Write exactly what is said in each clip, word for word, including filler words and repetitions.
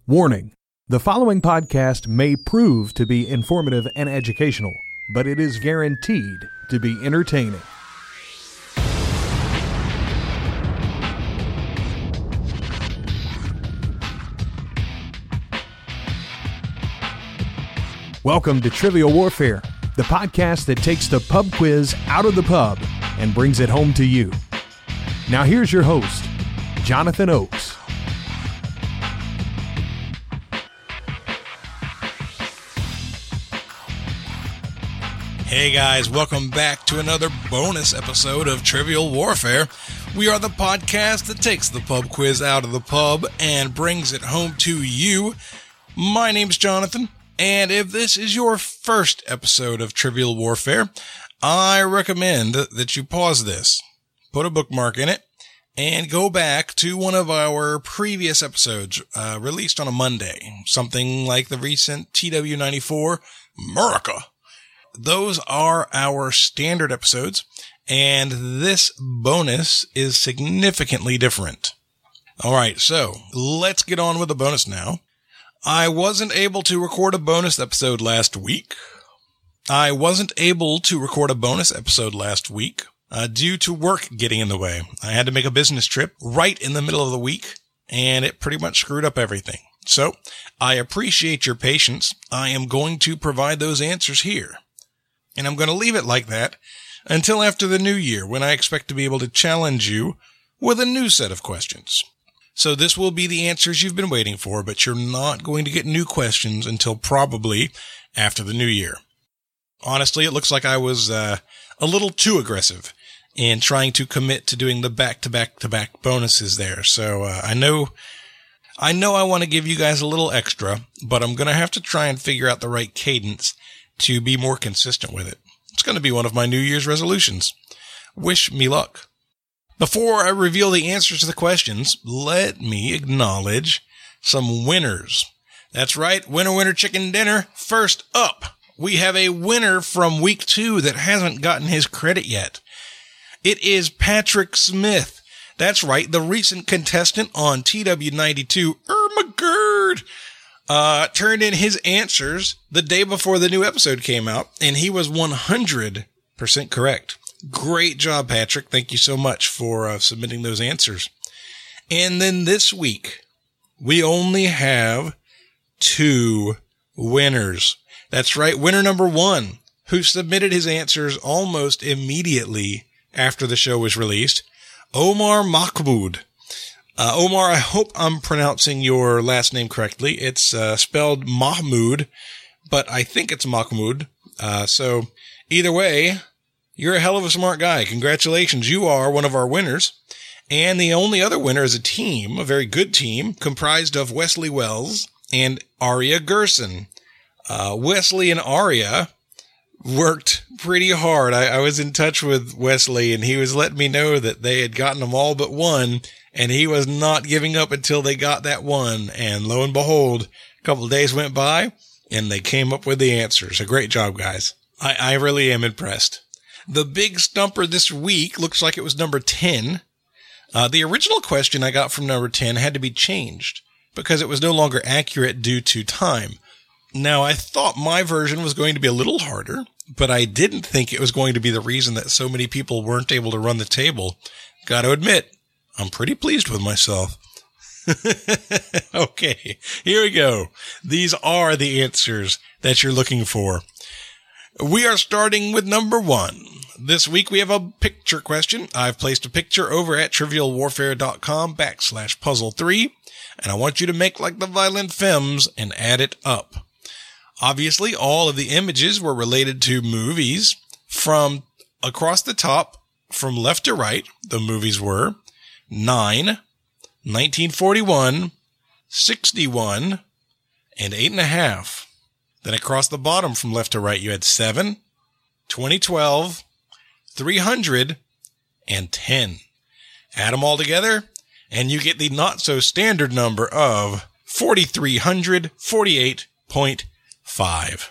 Warning: the following podcast may prove to be informative and educational, but it is guaranteed to be entertaining. Welcome to Trivial Warfare, the podcast that takes the pub quiz out of the pub and brings it home to you. Now here's your host, Jonathan Oakes. Hey guys, welcome back to another bonus episode of Trivial Warfare. We are the podcast that takes the pub quiz out of the pub and brings it home to you. My name's Jonathan, and if this is your first episode of Trivial Warfare, I recommend that you pause this, put a bookmark in it, and go back to one of our previous episodes uh, released on a Monday, something like the recent T W ninety-four America. Those are our standard episodes, and this bonus is significantly different. All right, so let's get on with the bonus now. I wasn't able to record a bonus episode last week. I wasn't able to record a bonus episode last week uh, due to work getting in the way. I had to make a business trip right in the middle of the week, and it pretty much screwed up everything. So I appreciate your patience. I am going to provide those answers here. And I'm going to leave it like that until after the new year, when I expect to be able to challenge you with a new set of questions. So this will be the answers you've been waiting for, but you're not going to get new questions until probably after the new year. Honestly, it looks like I was uh, a little too aggressive in trying to commit to doing the back-to-back-to-back bonuses there. So uh, I know I know I want to give you guys a little extra, but I'm going to have to try and figure out the right cadence to be more consistent with it. It's going to be one of my New Year's resolutions. Wish me luck. Before I reveal the answers to the questions, let me acknowledge some winners. That's right, winner, winner, chicken dinner. First up, we have a winner from week two that hasn't gotten his credit yet. It is Patrick Smith. That's right, the recent contestant on T W ninety-two, Ermagerd. Uh, turned in his answers the day before the new episode came out, and he was one hundred percent correct. Great job, Patrick. Thank you so much for uh, submitting those answers. And then this week, we only have two winners. That's right, winner number one, who submitted his answers almost immediately after the show was released, Omar Mahmoud. Uh, Omar, I hope I'm pronouncing your last name correctly. It's uh, spelled Mahmoud, but I think it's Mahmoud. Uh, so either way, you're a hell of a smart guy. Congratulations. You are one of our winners. And the only other winner is a team, a very good team, comprised of Wesley Wells and Aria Gerson. Uh, Wesley and Aria worked pretty hard. I, I was in touch with Wesley, and he was letting me know that they had gotten them all but one, and he was not giving up until they got that one. And lo and behold, a couple of days went by, and they came up with the answers. A great job, guys. I, I really am impressed. The big stumper this week looks like it was number ten. Uh, the original question I got from number ten had to be changed because it was no longer accurate due to time. Now, I thought my version was going to be a little harder, but I didn't think it was going to be the reason that so many people weren't able to run the table. Got to admit, I'm pretty pleased with myself. Okay, here we go. These are the answers that you're looking for. We are starting with number one. This week we have a picture question. I've placed a picture over at trivialwarfare.com backslash puzzle three, and I want you to make like the Violent Femmes and add it up. Obviously, all of the images were related to movies. From across the top, from left to right, the movies were nine, nineteen forty-one, sixty-one, and eight and a half. Then across the bottom from left to right, you had seven, twenty twelve, three hundred, and ten. Add them all together, and you get the not-so-standard number of four thousand three hundred forty-eight point five.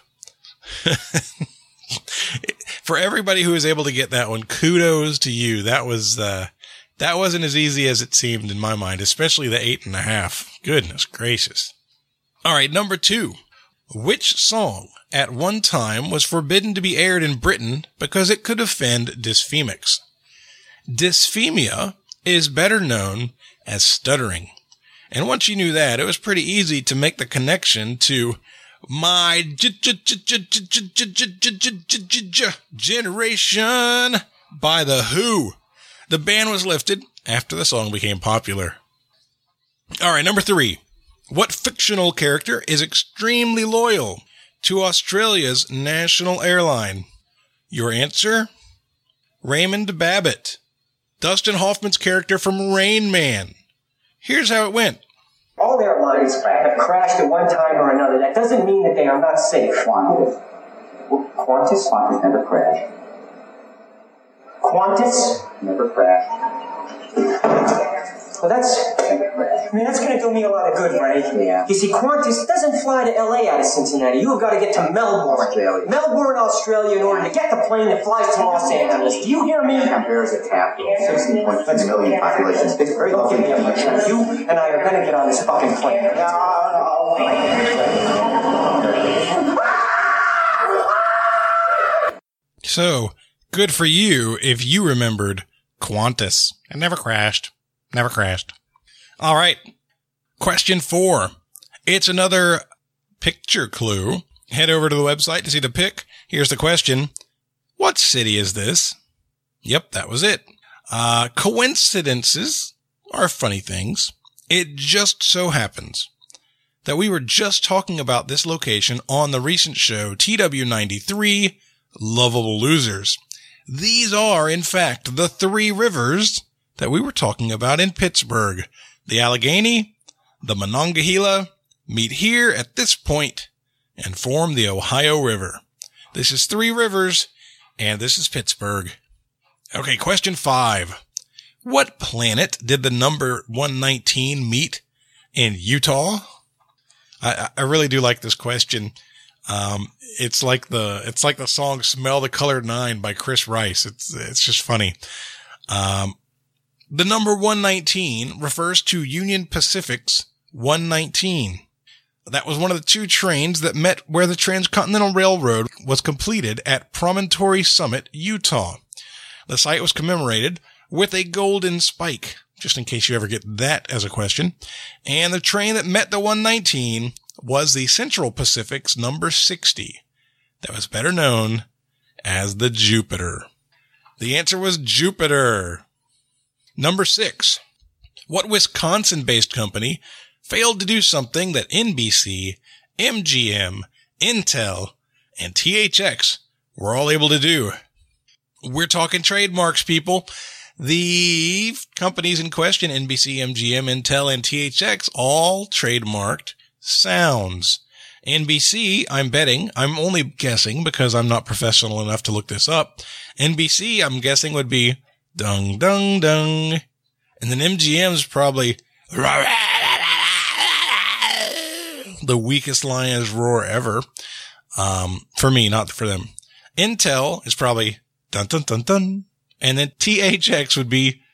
For everybody who was able to get that one, kudos to you. That was uh, that wasn't as easy as it seemed in my mind, especially the eight and a half. Goodness gracious. All right, number two. Which song at one time was forbidden to be aired in Britain because it could offend dysphemics? Dysphemia is better known as stuttering. And once you knew that, it was pretty easy to make the connection to My Generation by The Who. The ban was lifted after the song became popular. All right, number three. What fictional character is extremely loyal to Australia's national airline? Your answer? Raymond Babbitt, Dustin Hoffman's character from Rain Man. Here's how it went. All airlines have crashed at one time or another. That doesn't mean that they are not safe. Qantas. Qantas? Qantas never crashed. Qantas? Never crashed. Well, that's, I mean, that's going to do me a lot of good, right? Yeah. You see, Qantas doesn't fly to L A out of Cincinnati. You've got to get to Melbourne. Australia. Melbourne, Australia, in order to get the plane that flies to Los Angeles. Do you hear me? Canberra is a capital. sixteen point two million population. It's very Don't give me a lecture. You and I are going to get on this fucking plane. No, no. So, good for you if you remembered Qantas. It never crashed. Never crashed. All right. Question four. It's another picture clue. Head over to the website to see the pic. Here's the question. What city is this? Yep, that was it. Uh, coincidences are funny things. It just so happens that we were just talking about this location on the recent show T W ninety-three, Lovable Losers. These are, in fact, the three rivers that we were talking about in Pittsburgh. The Allegheny, the Monongahela meet here at this point and form the Ohio River. This is three rivers, and this is Pittsburgh. Okay, question five. What planet did the number one nineteen meet in Utah? I, I really do like this question. Um, it's like the, it's like the song Smell the Color Nine by Chris Rice. It's, it's just funny. Um, the number one nineteen refers to Union Pacific's one nineteen. That was one of the two trains that met where the Transcontinental Railroad was completed at Promontory Summit, Utah. The site was commemorated with a golden spike, just in case you ever get that as a question. And the train that met the one nineteen was the Central Pacific's number sixty, that was better known as the Jupiter. The answer was Jupiter. Number six. What Wisconsin-based company failed to do something that N B C, M G M, Intel, and T H X were all able to do? We're talking trademarks, people. The companies in question, N B C, M G M, Intel, and T H X, all trademarked sounds. N B C, I'm betting, I'm only guessing because I'm not professional enough to look this up. N B C, I'm guessing, would be dung, dung, dung. And then M G M's probably the weakest lion's roar ever. Um, for me, not for them. Intel is probably dun, dun, dun, dun. And then T H X would be,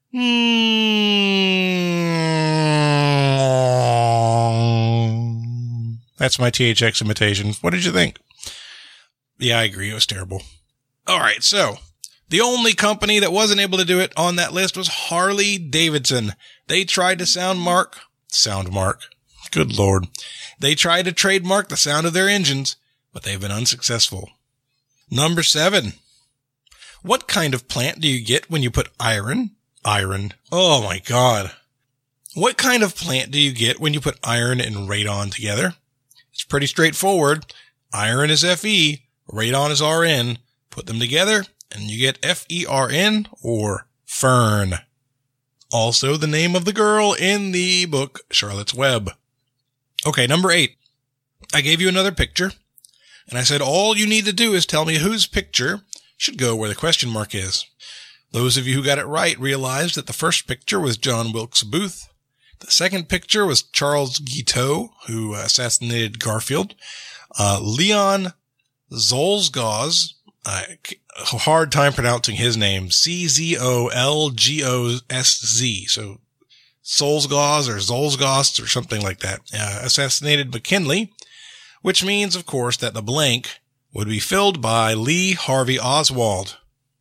mm, that's my T H X imitation. What did you think? Yeah, I agree. It was terrible. All right. So the only company that wasn't able to do it on that list was Harley Davidson. They tried to sound mark, sound mark. Good Lord. They tried to trademark the sound of their engines, but they've been unsuccessful. Number seven. What kind of plant do you get when you put iron, iron, oh my God. What kind of plant do you get when you put iron and radon together? It's pretty straightforward. Iron is Fe, radon is Rn. Put them together and you get F E R N or fern. Also the name of the girl in the book Charlotte's Web. Okay, number eight. I gave you another picture and I said all you need to do is tell me whose picture should go where the question mark is. Those of you who got it right realized that the first picture was John Wilkes Booth. The second picture was Charles Guiteau, who assassinated Garfield. Uh, Leon Zolzgaz, uh, a hard time pronouncing his name, C Z O L G O S Z. So Solzgauss or Zolzgast or something like that, uh, assassinated McKinley, which means, of course, that the blank would be filled by Lee Harvey Oswald.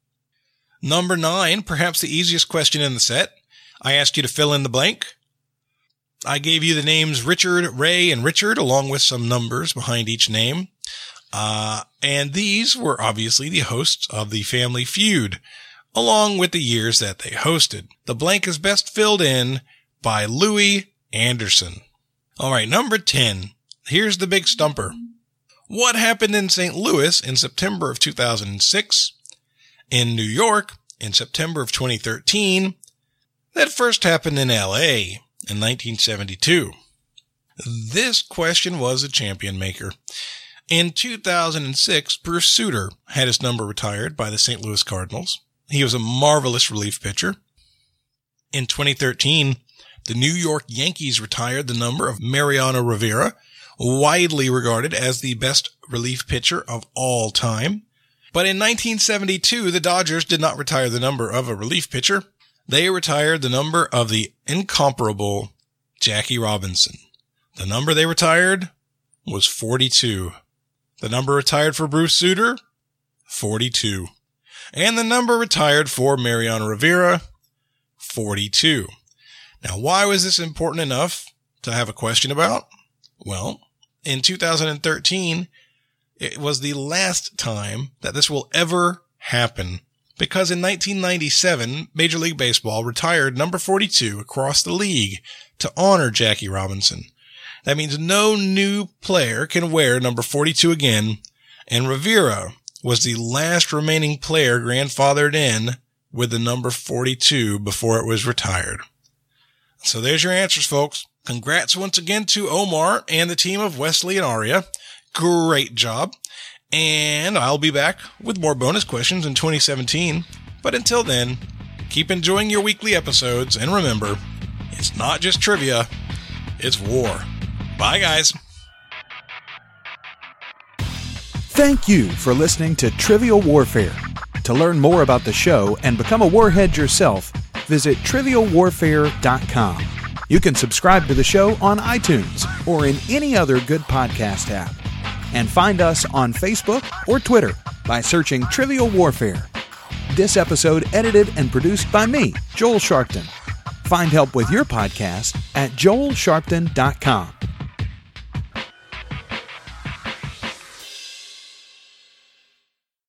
Number nine, perhaps the easiest question in the set. I asked you to fill in the blank. I gave you the names Richard, Ray, and Richard, along with some numbers behind each name. Uh, and these were obviously the hosts of the Family Feud, along with the years that they hosted. The blank is best filled in by Louis Anderson. All right, number ten. Here's the big stumper. What happened in Saint Louis in September of two thousand six, in New York in September of twenty thirteen, that first happened in L A in nineteen seventy-two? This question was a champion maker. In two thousand six, Bruce Sutter had his number retired by the Saint Louis Cardinals. He was a marvelous relief pitcher. In twenty thirteen, the New York Yankees retired the number of Mariano Rivera, widely regarded as the best relief pitcher of all time. But in nineteen seventy-two, the Dodgers did not retire the number of a relief pitcher. They retired the number of the incomparable Jackie Robinson. The number they retired was forty-two. The number retired for Bruce Sutter, forty-two. And the number retired for Mariano Rivera, forty-two. Now, why was this important enough to have a question about? Well, in two thousand thirteen, it was the last time that this will ever happen, because in nineteen ninety-seven, Major League Baseball retired number forty-two across the league to honor Jackie Robinson. That means no new player can wear number forty-two again, and Rivera was the last remaining player grandfathered in with the number forty-two before it was retired. So there's your answers, folks. Congrats once again to Omar and the team of Wesley and Aria. Great job. And I'll be back with more bonus questions in twenty seventeen. But until then, keep enjoying your weekly episodes, and remember, it's not just trivia, it's war. Bye, guys. Thank you for listening to Trivial Warfare. To learn more about the show and become a warhead yourself, visit trivial warfare dot com. You can subscribe to the show on iTunes or in any other good podcast app. And find us on Facebook or Twitter by searching Trivial Warfare. This episode edited and produced by me, Joel Sharpton. Find help with your podcast at joel sharpton dot com.